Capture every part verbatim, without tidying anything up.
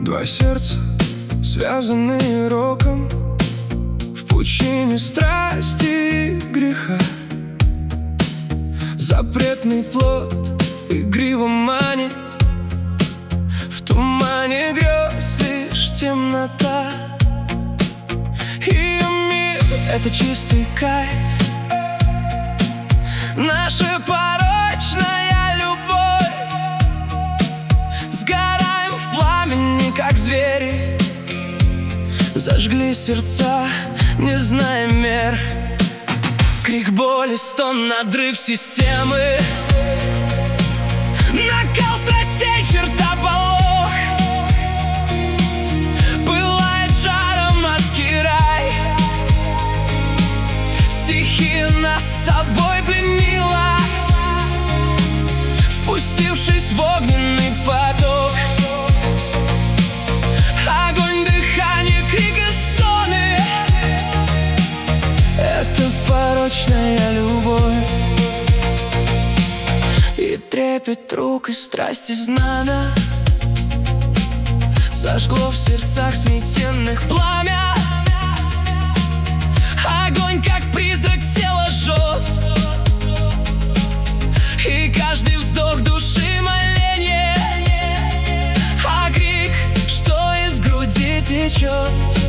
Два сердца, связанные роком, в пучине страсти и греха. Запретный плод игриво манит, в тумане грез лишь темнота. Ее мир — это чистый кайф, наша порочная любовь. Сгораем в пламени, как звери, зажгли сердца, не зная мер. Крик боли, стон, надрыв системы, накал страстей, чертополох. Пылает жаром адский рай, стихия нас с собой пленила, впустившись в огненный поток. Огонь, дыхание, крик и стоны — это порочная любовь. И трепет рук, и страсти знамя зажгло в сердцах смятенных пламя. Огонь, как призрак, тело жжет, и каждый вздох души моление, а крик, что из груди течет,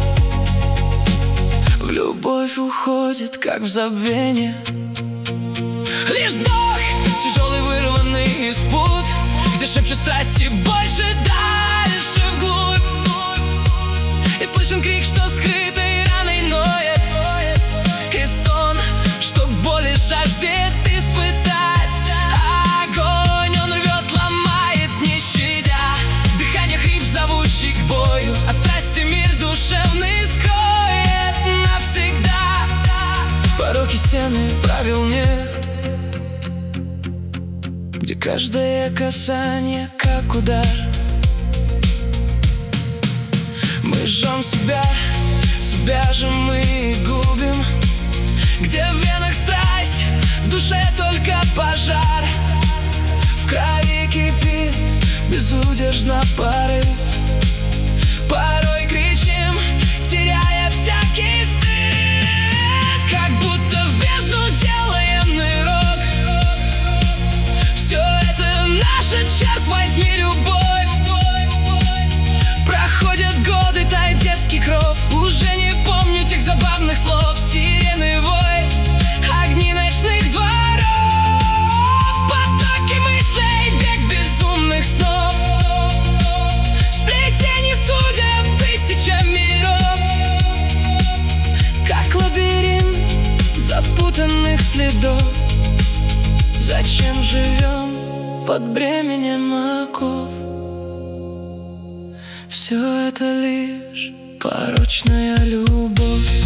в любовь уходит, как в забвение. Лишь вздох, тяжелый, вырванный из пут, где шепчут страсти больше, дальше вглубь. И слышен крик, что скрытой раной ноет, и стон, что боли жаждет испытать. Огонь, он рвет, ломает, не щадя. Дыхание, хрип, зовущий к бою, а страсти мир душевный скроет навсегда. Пороки, стены, правил нет, где каждое касание как удар. Мы жжем себя, себя же мы губим, где в венах страсть, в душе только пожар. В крови кипит безудержно порыв, порой кричим, теряя всякий стыд, как будто в бездну делаем нырок. Все это наша, черт возьми, любовь. Проходят годы, тает детский кров, уже не помню тех забавных слов. Сирены вой, огни ночных дворов, потоки мыслей, бег безумных снов, сплетение судеб, тысяча миров, как лабиринт запутанных следов. Зачем живем под бременем оков? Все это лишь порочная любовь.